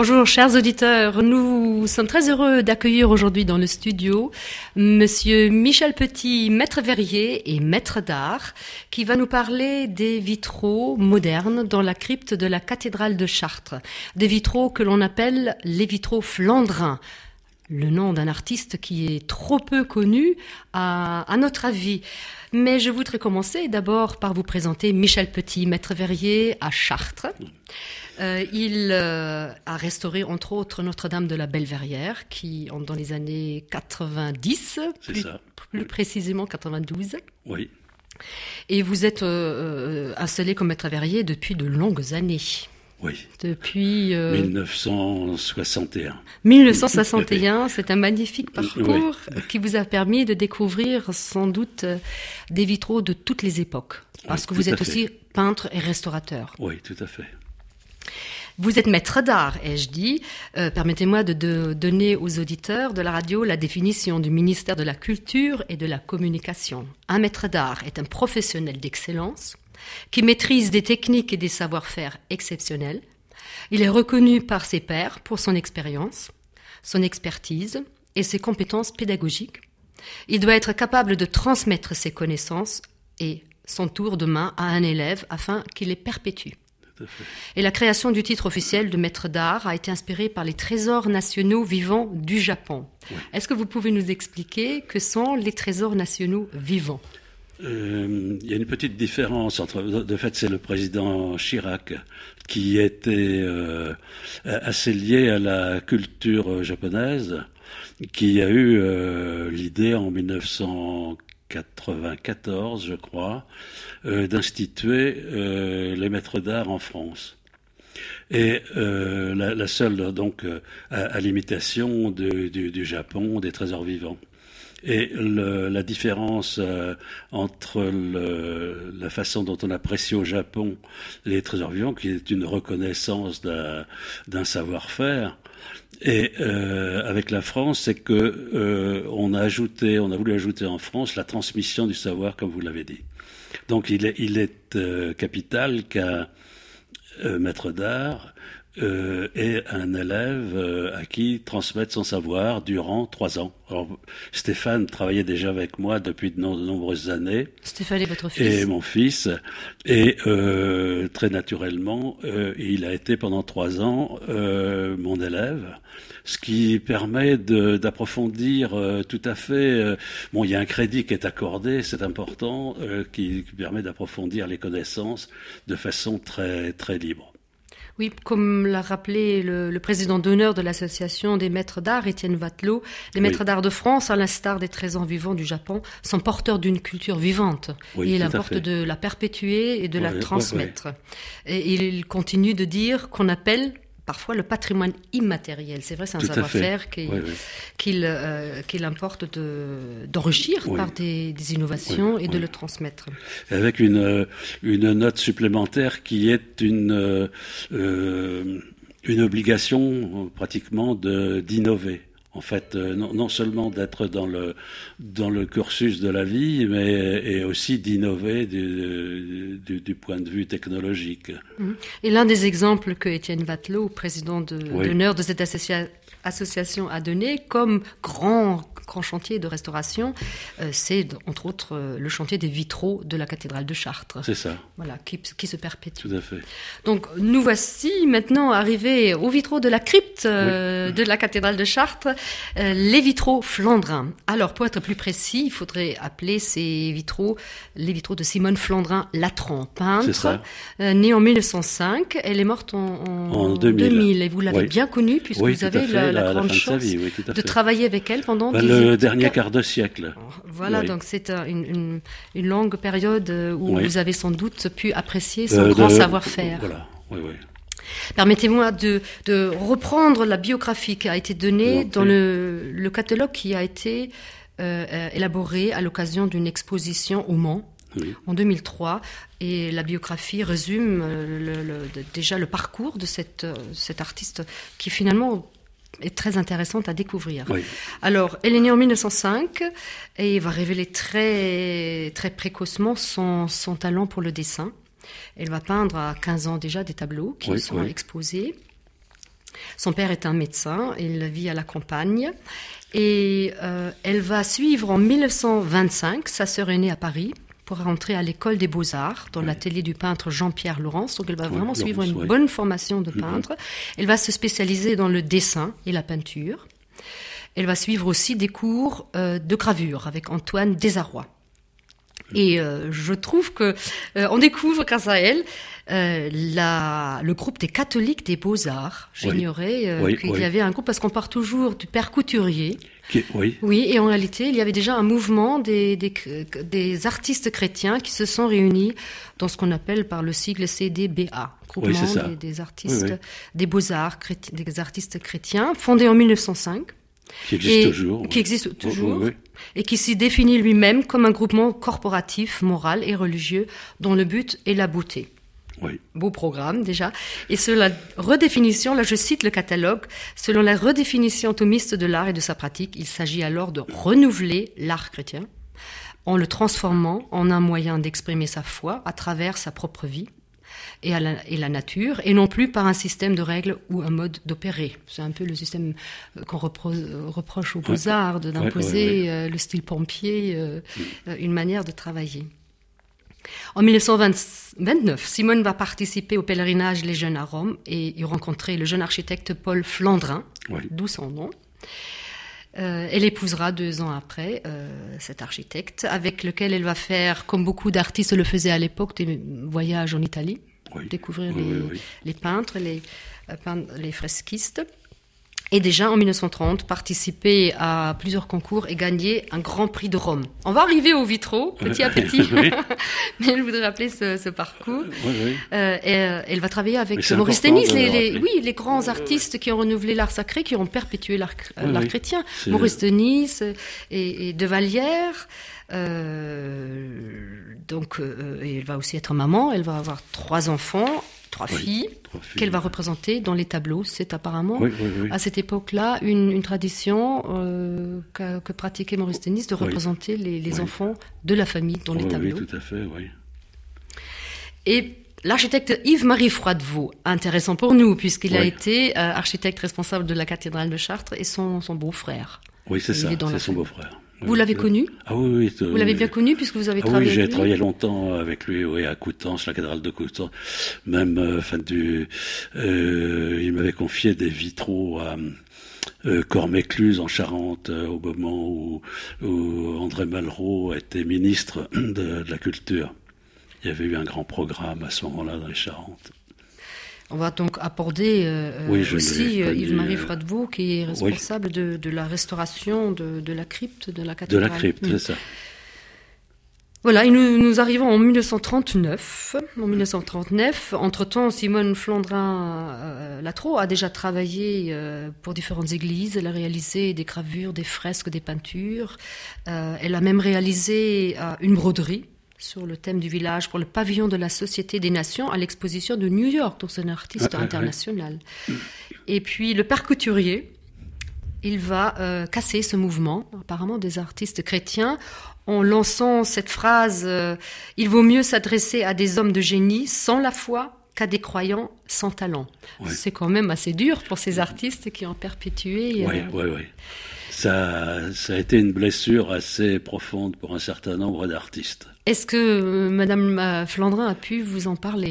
Bonjour chers auditeurs, nous sommes très heureux d'accueillir aujourd'hui dans le studio Monsieur Michel Petit, maître verrier et maître d'art, qui va nous parler des vitraux modernes dans la crypte de la cathédrale de Chartres. Des vitraux que l'on appelle les vitraux flandrins. Le nom d'un artiste qui est trop peu connu à notre avis. Mais je voudrais commencer d'abord par vous présenter Michel Petit, maître verrier à Chartres. Il a restauré entre autres Notre-Dame de la Belle-Verrière, qui dans les années 90, plus précisément 92. Oui. Et vous êtes installé comme maître verrier depuis de longues années. Oui. Depuis 1961. 1961, c'est un magnifique parcours qui vous a permis de découvrir sans doute des vitraux de toutes les époques. Parce que vous êtes aussi peintre et restaurateur. Oui, tout à fait. Vous êtes maître d'art, ai-je dit. Permettez-moi de donner aux auditeurs de la radio la définition du ministère de la Culture et de la Communication. Un maître d'art est un professionnel d'excellence qui maîtrise des techniques et des savoir-faire exceptionnels. Il est reconnu par ses pairs pour son expérience, son expertise et ses compétences pédagogiques. Il doit être capable de transmettre ses connaissances et son tour de main à un élève afin qu'il les perpétue. Et la création du titre officiel de maître d'art a été inspirée par les trésors nationaux vivants du Japon. Oui. Est-ce que vous pouvez nous expliquer que sont les trésors nationaux vivants ? Il y a une petite différence entre... De fait, c'est le président Chirac qui était assez lié à la culture japonaise, qui a eu l'idée en 1994, je crois, d'instituer les maîtres d'art en France. Et la seule, donc, à l'imitation du Japon, des trésors vivants. Et la différence entre la façon dont on apprécie au Japon les trésors vivants, qui est une reconnaissance d'un savoir-faire, et avec la France, c'est que on a voulu ajouter en France la transmission du savoir, comme vous l'avez dit. Donc il est capital qu'un maître d'art et un élève à qui transmettre son savoir durant 3 ans. Alors, Stéphane travaillait déjà avec moi depuis de nombreuses années. Stéphane est votre fils. Et mon fils. Et très naturellement, il a été pendant 3 ans mon élève, ce qui permet d'approfondir tout à fait... bon, il y a un crédit qui est accordé, c'est important, qui permet d'approfondir les connaissances de façon très, très libre. Oui, comme l'a rappelé le président d'honneur de l'association des maîtres d'art, Étienne Vatelot, les maîtres d'art de France, à l'instar des trésors vivants du Japon, sont porteurs d'une culture vivante. Et il importe de la perpétuer et de la transmettre. Et il continue de dire qu'on appelle parfois le patrimoine immatériel. C'est vrai, c'est un savoir-faire qu'il importe d'enrichir par des innovations et de le transmettre. Avec une note supplémentaire qui est une obligation pratiquement d'innover. En fait, non seulement d'être dans le cursus de la vie, et aussi d'innover du point de vue technologique. Et l'un des exemples que Étienne Vatelot, président d'honneur de cette association, a donné comme grand chantier de restauration, c'est entre autres le chantier des vitraux de la cathédrale de Chartres. C'est ça. Voilà, qui se perpétue. Tout à fait. Donc nous voici maintenant arrivés aux vitraux de la crypte de la cathédrale de Chartres, les vitraux flandrins. Alors pour être plus précis, il faudrait appeler ces vitraux les vitraux de Simone Flandrin-Latran, peintre, née en 1905. Elle est morte en 2000. Et vous l'avez bien connue puisque vous avez la grande chance de travailler avec elle pendant le dernier quart de siècle. Voilà, donc c'est une longue période où vous avez sans doute pu apprécier son grand savoir-faire. Voilà, oui. Permettez-moi de reprendre la biographie qui a été donnée dans le catalogue qui a été élaboré à l'occasion d'une exposition au Mans. En 2003, et la biographie résume déjà le parcours de cet artiste qui finalement est très intéressante à découvrir. Alors, elle est née en 1905 et va révéler très, très précocement son talent pour le dessin. Elle va peindre à 15 ans déjà des tableaux qui sont exposés. Son père est un médecin, il vit à la campagne. Et elle va suivre en 1925 sa sœur aînée à Paris pour rentrer à l'école des Beaux-Arts dans l'atelier du peintre Jean-Pierre Laurence. Donc elle va vraiment suivre une bonne formation de peintre. Elle va se spécialiser dans le dessin et la peinture. Elle va suivre aussi des cours de gravure avec Antoine Desarrois. Et je trouve que on découvre grâce à elle le groupe des catholiques des Beaux-Arts. J'ignorais qu'il y avait un groupe parce qu'on part toujours du père Couturier. Oui, et en réalité, il y avait déjà un mouvement des artistes chrétiens qui se sont réunis dans ce qu'on appelle par le sigle CDBA, groupement des artistes des Beaux-Arts, des artistes chrétiens, fondé en 1905. Qui existe toujours. Et qui s'y définit lui-même comme un groupement corporatif, moral et religieux dont le but est la beauté. Beau programme déjà. Et selon la redéfinition, là je cite le catalogue, selon la redéfinition thomiste de l'art et de sa pratique, il s'agit alors de renouveler l'art chrétien en le transformant en un moyen d'exprimer sa foi à travers sa propre vie et la nature, et non plus par un système de règles ou un mode d'opérer. C'est un peu le système qu'on reproche aux Beaux-Arts, d'imposer le style pompier, une manière de travailler. En 1929, Simone va participer au pèlerinage Les Jeunes à Rome et y rencontrer le jeune architecte Paul Flandrin, d'où son nom. Elle épousera 2 ans après cet architecte, avec lequel elle va faire, comme beaucoup d'artistes le faisaient à l'époque, des voyages en Italie, découvrir les peintres, les fresquistes. Et déjà en 1930, participer à plusieurs concours et gagner un grand prix de Rome. On va arriver aux vitraux, petit à petit, mais je voudrais rappeler ce parcours. Elle va travailler avec Maurice Denis, les grands artistes qui ont renouvelé l'art sacré, qui ont perpétué l'art chrétien. Maurice Denis et De Vallière. Et elle va aussi être maman, elle va avoir 3 enfants. 3 filles qu'elle va représenter dans les tableaux. C'est apparemment, à cette époque-là, une tradition que pratiquait Maurice Denis de représenter les enfants de la famille dans les tableaux. Oui, tout à fait, Et l'architecte Yves-Marie Froidevaux, intéressant pour nous, puisqu'il a été architecte responsable de la cathédrale de Chartres et son beau-frère. Oui, c'est ça, c'est son beau-frère. Vous l'avez connu ? Ah oui. Vous l'avez bien connu puisque vous avez travaillé avec lui ? Oui, j'ai travaillé longtemps avec lui, à Coutances, la cathédrale de Coutances. Même, il m'avait confié des vitraux à Cormécluse en Charente, au moment où André Malraux était ministre de la Culture. Il y avait eu un grand programme à ce moment-là dans les Charentes. On va donc aborder aussi Yves-Marie Froidevaux, qui est responsable de la restauration de la crypte de la cathédrale. De la crypte, c'est ça. Voilà, et nous arrivons en 1939. En 1939, entre-temps, Simone Flandrin-Latreau a déjà travaillé pour différentes églises. Elle a réalisé des gravures, des fresques, des peintures. Elle a même réalisé une broderie sur le thème du village pour le pavillon de la Société des Nations à l'exposition de New York, donc c'est un artiste international. Et puis le père Couturier, il va casser ce mouvement, apparemment des artistes chrétiens, en lançant cette phrase « Il vaut mieux s'adresser à des hommes de génie sans la foi qu'à des croyants sans talent ». C'est quand même assez dur pour ces artistes qui ont perpétué... Oui. Ça a été une blessure assez profonde pour un certain nombre d'artistes. Est-ce que Madame Flandrin a pu vous en parler ?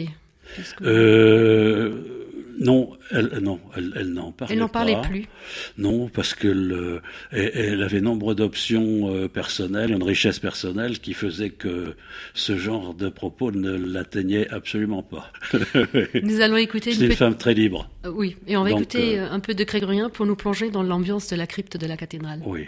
Non, elle n'en parlait pas. Elle n'en parlait plus. Non, parce que elle avait nombre d'options personnelles, une richesse personnelle qui faisait que ce genre de propos ne l'atteignait absolument pas. Nous allons écouter une femme très libre. Oui, et on va écouter un peu de Grégorien pour nous plonger dans l'ambiance de la crypte de la cathédrale. Oui.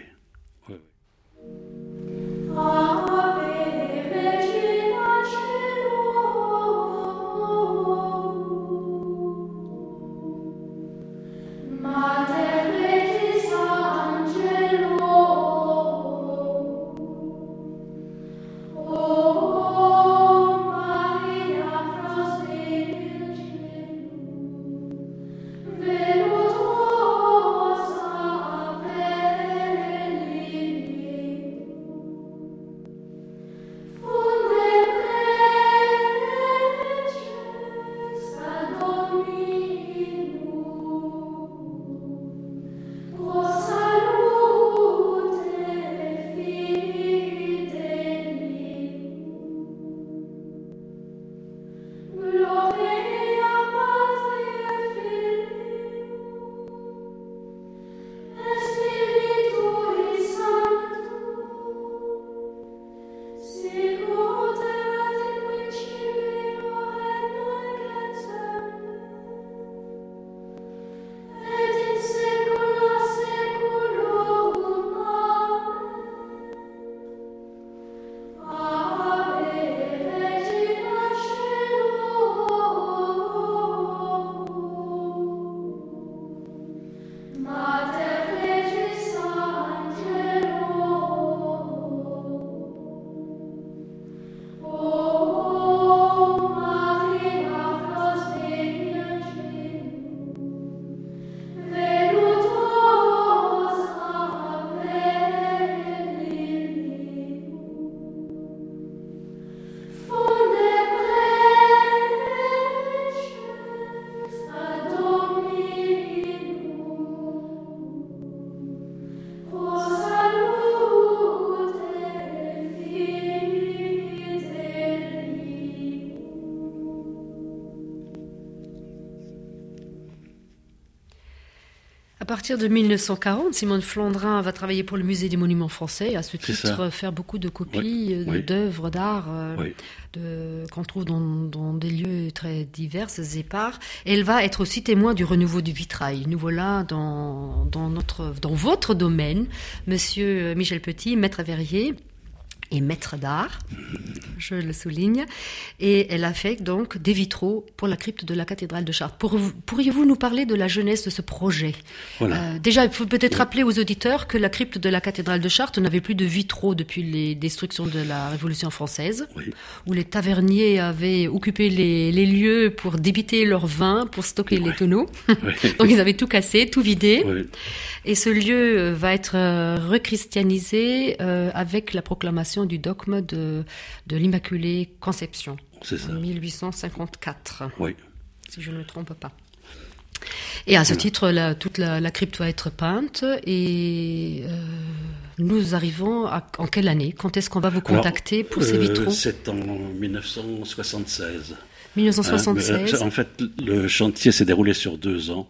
partir de 1940, Simone Flandrin va travailler pour le Musée des Monuments Français, à ce titre faire beaucoup de copies d'œuvres d'art qu'on trouve dans des lieux très divers et épars. Et elle va être aussi témoin du renouveau du vitrail. Nous voilà dans votre domaine, Monsieur Michel Petit, maître verrier et maître d'art, je le souligne, et elle a fait donc des vitraux pour la crypte de la cathédrale de Chartres. Pourriez-vous nous parler de la jeunesse de ce projet ? Déjà, il faut peut-être rappeler aux auditeurs que la crypte de la cathédrale de Chartres n'avait plus de vitraux depuis les destructions de la Révolution française, où les taverniers avaient occupé les lieux pour débiter leur vin, pour stocker les tonneaux. Donc ils avaient tout cassé, tout vidé. Et ce lieu va être rechristianisé avec la proclamation du dogme de l'Immaculée Conception. C'est ça. En 1854. Oui. Si je ne me trompe pas. Et à ce titre, toute la crypte va être peinte et nous arrivons en quelle année ? Quand est-ce qu'on va vous contacter pour ces vitraux ? C'est en 1976. 1976. En fait, le chantier s'est déroulé sur 2 ans.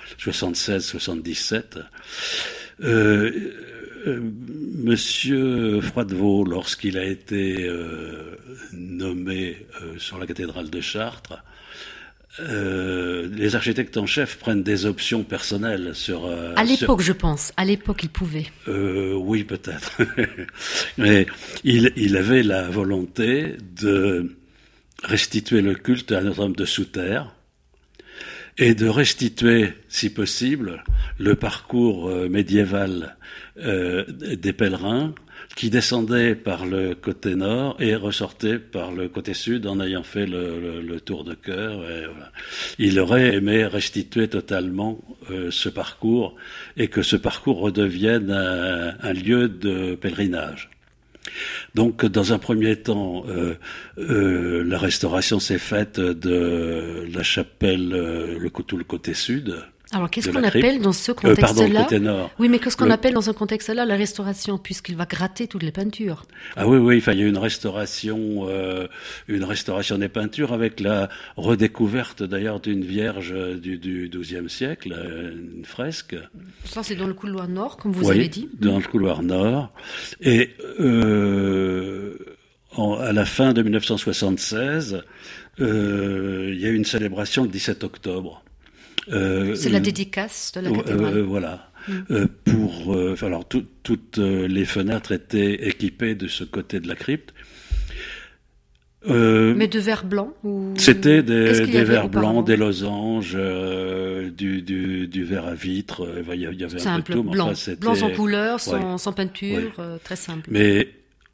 76-77. Monsieur Froidevaux, lorsqu'il a été nommé sur la cathédrale de Chartres, les architectes en chef prennent des options personnelles sur... à l'époque, je pense. À l'époque, ils pouvaient. Oui, peut-être. Mais il avait la volonté de restituer le culte à Notre-Dame de Souterre, et de restituer, si possible, le parcours médiéval des pèlerins qui descendaient par le côté nord et ressortaient par le côté sud en ayant fait le tour de cœur. Et voilà. Il aurait aimé restituer totalement ce parcours et que ce parcours redevienne un lieu de pèlerinage. Donc, dans un premier temps, la restauration s'est faite de la chapelle, tout le côté sud. Alors, qu'est-ce qu'on appelle dans ce contexte-là pardon, le côté nord. Oui, mais qu'est-ce qu'on appelle dans ce contexte-là la restauration, puisqu'il va gratter toutes les peintures? Ah oui, il y a une restauration des peintures avec la redécouverte d'ailleurs d'une vierge du XIIe siècle, une fresque. Ça, c'est dans le couloir nord, comme vous avez dit. Dans le couloir nord. Et à la fin de 1976, il y a eu une célébration le 17 octobre. C'est la dédicace de la cathédrale. Voilà. Alors toutes les fenêtres étaient équipées de ce côté de la crypte. Mais de verre blanc ou... C'était des verres blancs, des losanges, du verre à vitre. Il y avait simple, un peu de tout. Blanc, enfin, c'était... blanc sans couleur, sans peinture, très simple. Mais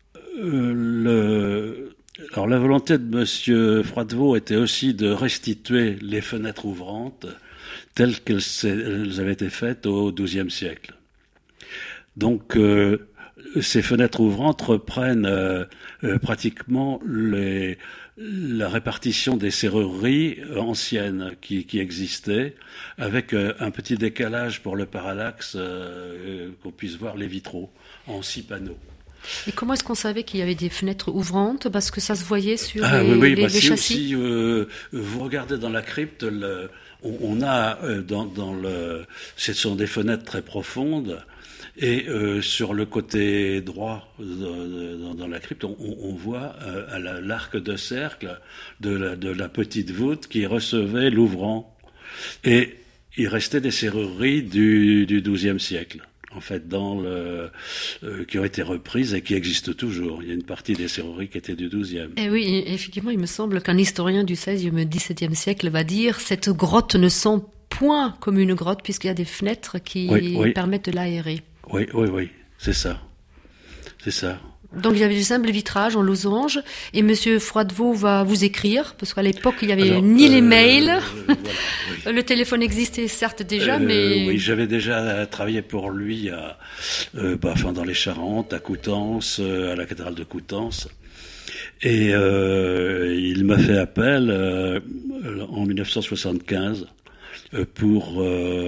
alors la volonté de Monsieur Froidevaux était aussi de restituer les fenêtres ouvrantes telles qu'elles avaient été faites au XIIe siècle. Donc ces fenêtres ouvrantes reprennent pratiquement la répartition des serrureries anciennes qui existaient, avec un petit décalage pour le parallaxe, qu'on puisse voir les vitraux en 6 panneaux. Et comment est-ce qu'on savait qu'il y avait des fenêtres ouvrantes? Parce que ça se voyait sur les châssis. Si vous regardez dans la crypte, on a ce sont des fenêtres très profondes. Et sur le côté droit dans la crypte, on voit à l'arc de cercle de la petite voûte qui recevait l'ouvrant. Et il restait des serrureries du XIIe siècle, en fait, qui ont été reprises et qui existent toujours. Il y a une partie des serrureries qui étaient du XIIe. Et oui, effectivement, il me semble qu'un historien du XVIe et XVIIe siècle va dire cette grotte ne sent point comme une grotte puisqu'il y a des fenêtres qui permettent de l'aérer. Oui, c'est ça. Donc il y avait du simple vitrage en losange et Monsieur Froidevaux va vous écrire parce qu'à l'époque il n'y avait ni les mails, le téléphone existait certes déjà, mais oui, j'avais déjà travaillé pour lui dans les Charentes, à Coutances, à la cathédrale de Coutances, et il m'a fait appel en 1975. Pour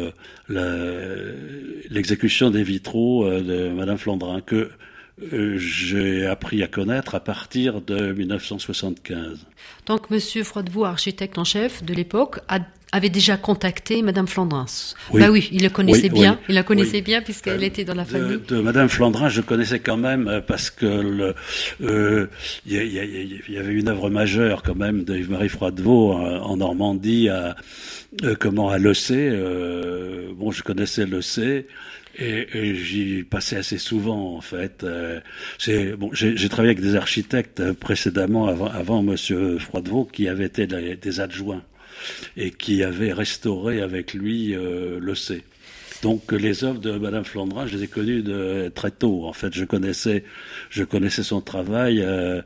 l'exécution des vitraux de Madame Flandrin, que j'ai appris à connaître à partir de 1975. Donc Monsieur Froidevaux, architecte en chef de l'époque, a avait déjà contacté Madame Flandrin. Oui. Bah oui, il le connaissait Oui, bien. oui. Il la connaissait Oui. bien puisqu'elle était dans la famille. De Madame Flandrin, je connaissais quand même parce que il y avait une œuvre majeure quand même de Yves-Marie Froidevaux en Normandie à Leucé. Bon, je connaissais Leucé. Et j'y passais assez souvent en fait. J'ai travaillé avec des architectes précédemment avant Monsieur Froidevaux qui avaient été des adjoints et qui avaient restauré avec lui Leucé. Donc les œuvres de Madame Flandrin, je les ai connues très tôt. En fait, je connaissais son travail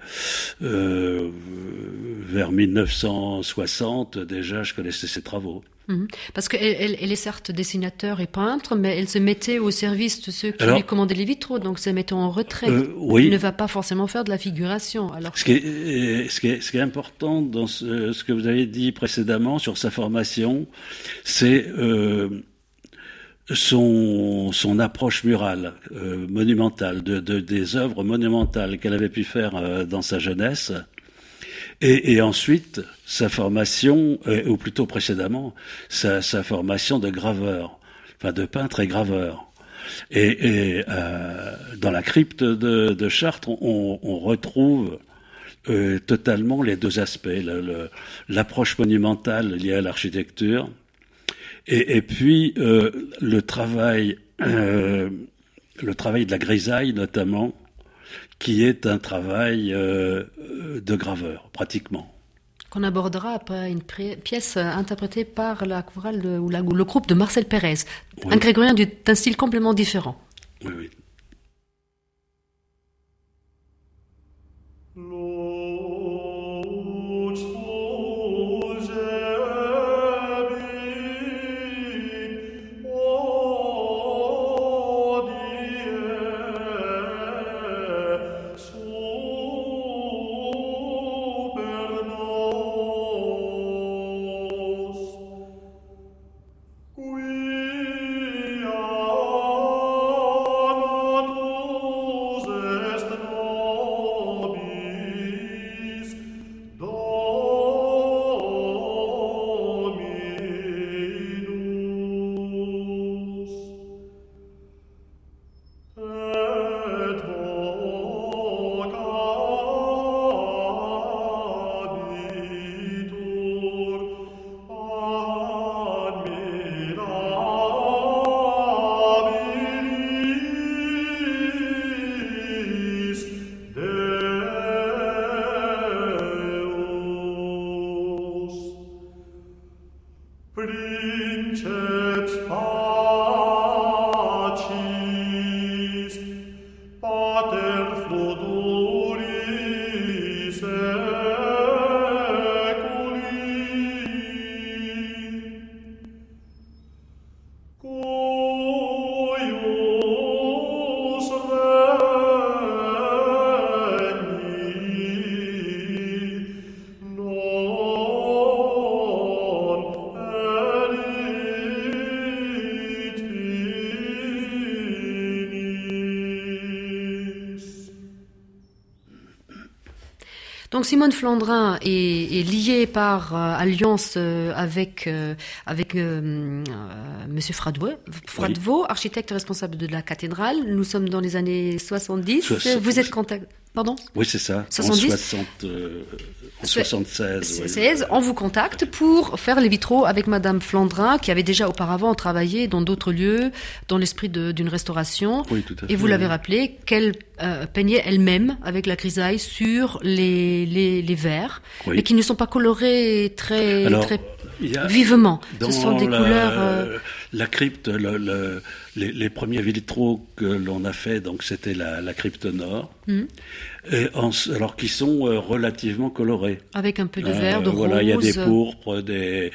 vers 1960 déjà. Je connaissais ses travaux. Parce qu'elle est certes dessinateur et peintre, mais elle se mettait au service de ceux qui lui commandaient les vitraux, donc se mettait en retrait. Oui. Elle ne va pas forcément faire de la figuration. Alors ce qui est important dans ce que vous avez dit précédemment sur sa formation, c'est son approche murale, monumentale, des œuvres monumentales qu'elle avait pu faire dans sa jeunesse. Et ensuite, sa formation, ou plutôt précédemment, sa formation de graveur, enfin de peintre et graveur. Et dans la crypte de Chartres, on retrouve totalement les deux aspects, l'approche monumentale liée à l'architecture, et puis le travail de la grisaille notamment, qui est un travail de graveur, pratiquement. Qu'on abordera après une pièce interprétée par la chorale ou le groupe de Marcel Pérez. Oui. Un grégorien d'un style complètement différent. Oui, oui. Donc Simone Flandrin est liée par alliance avec Monsieur Froidevaux, architecte responsable de la cathédrale. Nous sommes dans les années 70. Vous êtes Pardon ? Oui, c'est ça. 70. En 76. 16, on vous contacte pour faire les vitraux avec Madame Flandrin, qui avait déjà auparavant travaillé dans d'autres lieux, dans l'esprit d'une restauration. Oui, tout à fait. Et vous l'avez rappelé, qu'elle peignait elle-même avec la grisaille sur les verres, mais qui ne sont pas colorés très vivement. Ce sont des couleurs... La crypte, les premiers vitraux que l'on a fait, donc c'était la crypte nord, alors qui sont relativement colorés. Avec un peu de vert, de rose. Voilà, il y a des pourpres, des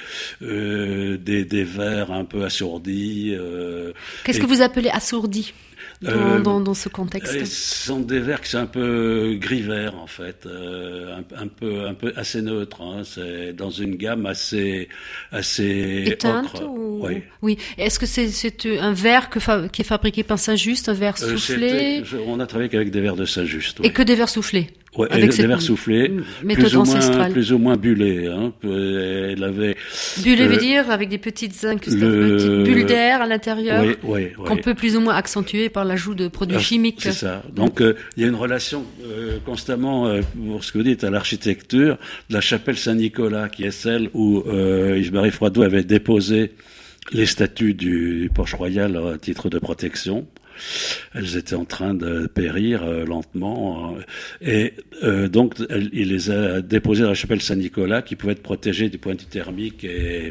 verts un peu assourdis. Qu'est-ce que vous appelez assourdis dans ce contexte? Ce sont des verts qui sont un peu gris-vert en fait, un peu assez neutre. Hein. C'est dans une gamme assez éteinte ocre. Oui. Est-ce que c'est un verre qui est fabriqué par Saint-Just, un verre soufflé? On a travaillé qu'avec des verres de Saint-Just. Oui. Et que des verres soufflés. Ouais, avec des verres soufflés, méthode ancestrale. Plus ou moins bullés. Hein. Elle avait bullé veut dire avec des petites petites bulles d'air à l'intérieur, qu'on peut plus ou moins accentuer par l'ajout de produits chimiques. C'est ça. Donc il y a une relation constamment, pour ce que vous dites, à l'architecture de la chapelle Saint-Nicolas, qui est celle où Yves-Marie Froidot avait déposé les statues du Porche Royal à titre de protection. Elles étaient en train de périr lentement et donc il les a déposées dans la chapelle Saint-Nicolas, qui pouvait être protégée du point de vue thermique et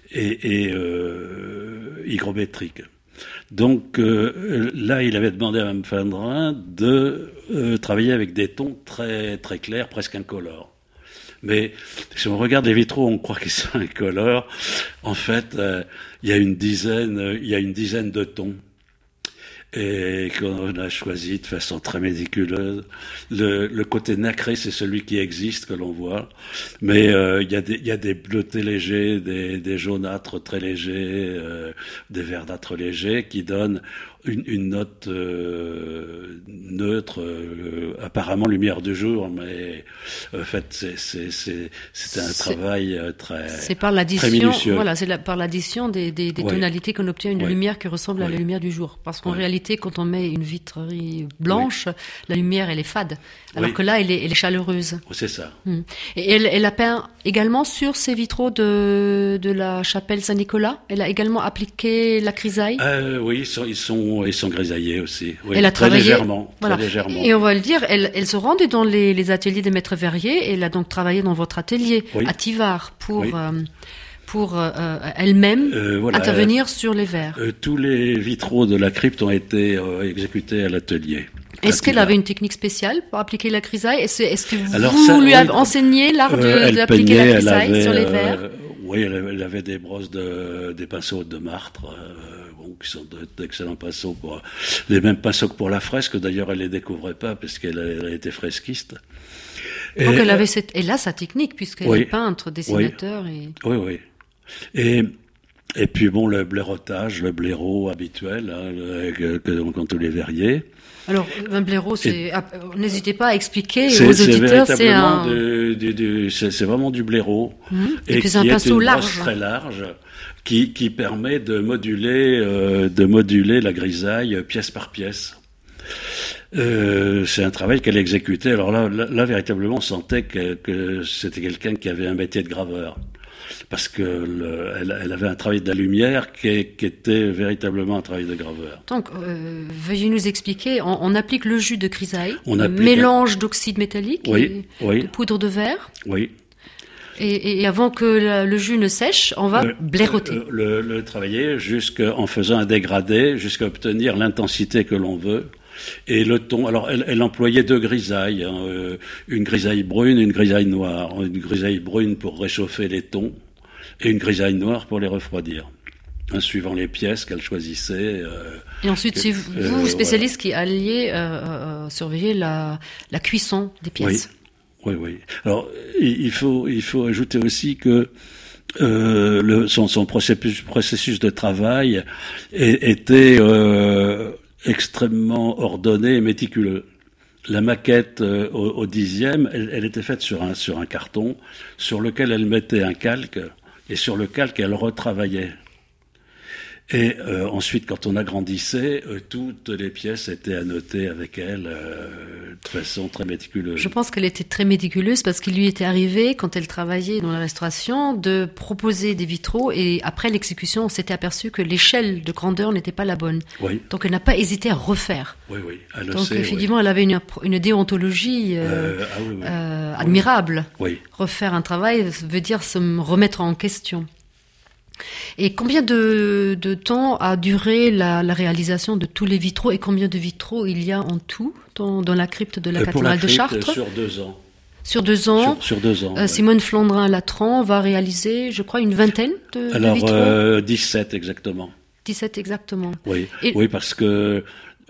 hygrométrique. Donc là, il avait demandé à Mme Fandrin de travailler avec des tons très très clairs, presque incolores. Mais si on regarde les vitraux, on croit qu'ils sont incolores. En fait, il y a une dizaine de tons. Et qu'on a choisi de façon très méticuleuse. Le côté nacré, c'est celui qui existe, que l'on voit. Mais il y a des bleutés légers, des jaunâtres très légers, des verdâtres légers, qui donnent une note neutre, apparemment lumière du jour, mais en fait c'est un travail très par l'addition, minutieux. Voilà, par l'addition des tonalités qu'on obtient une lumière qui ressemble à la lumière du jour. Parce qu'en réalité, quand on met une vitrerie blanche, la lumière elle est fade, alors que là elle est chaleureuse. C'est ça. Et elle a peint également sur ces vitraux de la chapelle Saint-Nicolas. Elle a également appliqué la grisaille. Oui, ils sont grisaillés aussi. Oui, elle a travaillé, légèrement. Et on va le dire, elle se rendait dans les ateliers des maîtres verriers. Elle a donc travaillé dans votre atelier à Tivars pour elle-même intervenir sur les verres. Tous les vitraux de la crypte ont été exécutés à l'atelier. Est-ce qu'elle avait une technique spéciale pour appliquer la grisaille? Est-ce que vous lui avez enseigné l'art d'appliquer la grisaille sur les verres? Oui, elle avait des brosses des pinceaux de martre, qui sont d'excellents pinceaux les mêmes pinceaux que pour la fresque. D'ailleurs, elle les découvrait pas parce qu'elle était fresquiste. Donc elle a sa technique puisqu'elle est peintre, dessinateur Oui. Et puis bon, le blairotage, le blaireau habituel, que dans tous les verriers. Alors, un blaireau, n'hésitez pas à expliquer aux auditeurs, c'est vraiment du blaireau. Et puis c'est un pinceau large. Très large, qui permet de moduler la grisaille pièce par pièce. C'est un travail qu'elle exécutait. Alors là, véritablement, on sentait que c'était quelqu'un qui avait un métier de graveur. Parce que elle avait un travail de la lumière qui était véritablement un travail de graveur. Donc, veuillez nous expliquer, on applique le jus de grisaille, mélange d'oxyde métallique et de poudre de verre. Oui. Et avant que le jus ne sèche, on va blairoter. Le travailler en faisant un dégradé, jusqu'à obtenir l'intensité que l'on veut. Et le ton, alors elle employait deux grisailles, une grisaille brune et une grisaille noire. Une grisaille brune pour réchauffer les tons et une grisaille noire pour les refroidir, suivant les pièces qu'elle choisissait. Et ensuite, c'est vous spécialiste qui alliez surveiller la cuisson des pièces. Oui. Alors il faut ajouter aussi que son processus de travail était extrêmement ordonné et méticuleux. La maquette au 10e, elle était faite sur un carton sur lequel elle mettait un calque et sur le calque elle retravaillait. Et ensuite, quand on agrandissait, toutes les pièces étaient annotées avec elle de façon très méticuleuse. Je pense qu'elle était très méticuleuse parce qu'il lui était arrivé, quand elle travaillait dans la restauration, de proposer des vitraux et après l'exécution, on s'était aperçu que l'échelle de grandeur n'était pas la bonne. Oui. Donc elle n'a pas hésité à refaire. Oui. Donc effectivement, elle avait une déontologie admirable. Oui. Refaire un travail veut dire se remettre en question. Et combien de temps a duré la réalisation de tous les vitraux et combien de vitraux il y a en tout dans la crypte de la cathédrale de Chartres? Sur 2 ans. Sur 2 ans. Sur 2 ans. Simone Flandrin-Latran va réaliser, je crois, une vingtaine de vitraux. Alors 17 exactement. 17 exactement. Oui, parce que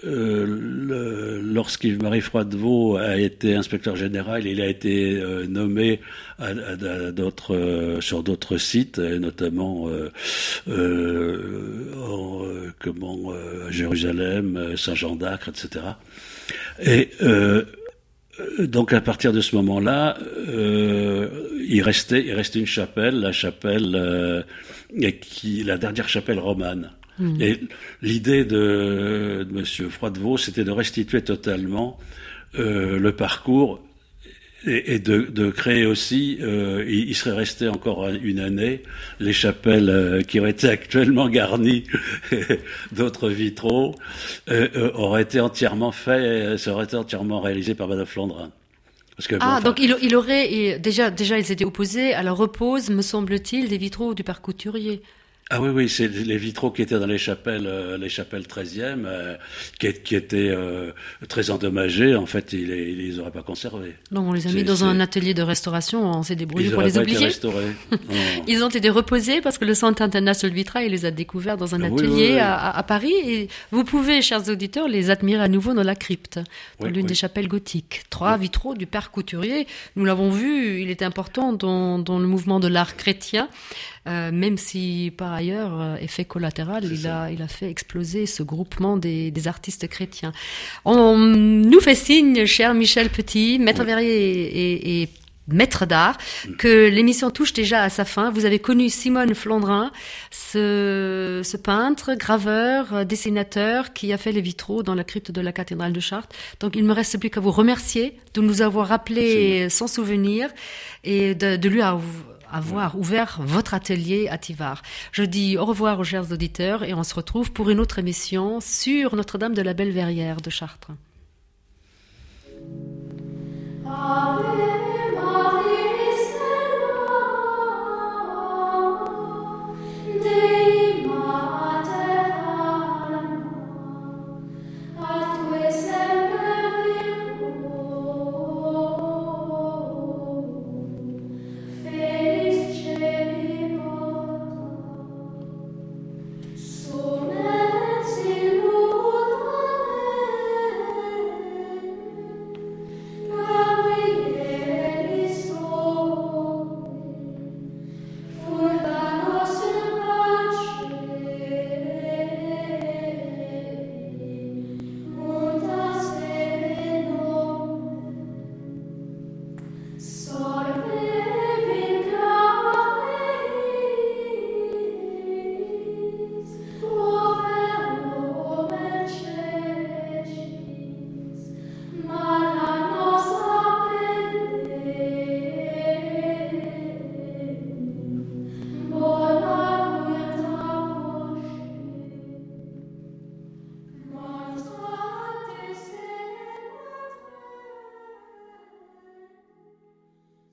lorsqu'Yves-Marie Froidevaux a été inspecteur général, il a été nommé sur d'autres sites, notamment à Jérusalem, Saint-Jean d'Acre, etc. Et Donc à partir de ce moment-là, il restait une chapelle, la dernière chapelle romane. Et l'idée de Monsieur Froidevaux, c'était de restituer totalement le parcours et de créer aussi, il serait resté encore une année, les chapelles qui auraient été actuellement garnies d'autres vitraux auraient été entièrement réalisé par Madame Flandrin. Parce que, donc il aurait déjà ils étaient opposés à la repose, me semble-t-il, des vitraux du Parc Couturier. Ah oui, c'est les vitraux qui étaient dans les chapelles 13e, qui étaient très endommagés. En fait, ils les auraient pas conservés. Non, on les a mis dans un atelier de restauration. On s'est débrouillé pour les oublier. Ils n'auraient pas été restaurés. Ils ont été reposés parce que le Centre international Vitrail les a découverts dans un atelier à Paris. Et vous pouvez, chers auditeurs, les admirer à nouveau dans la crypte, dans l'une des chapelles gothiques. 3 vitraux du Parc Couturier. Nous l'avons vu, il était important dans le mouvement de l'art chrétien. Même si par ailleurs, effet collatéral, il a fait exploser ce groupement des artistes chrétiens. On nous fait signe, cher Michel Petit, maître verrier et maître d'art, que l'émission touche déjà à sa fin. Vous avez connu Simone Flandrin, ce peintre, graveur, dessinateur qui a fait les vitraux dans la crypte de la cathédrale de Chartres. Donc il ne me reste plus qu'à vous remercier de nous avoir rappelé son souvenir et de lui avoir ouvert votre atelier à Thivard. Je dis au revoir aux chers auditeurs et on se retrouve pour une autre émission sur Notre-Dame de la Belle Verrière de Chartres.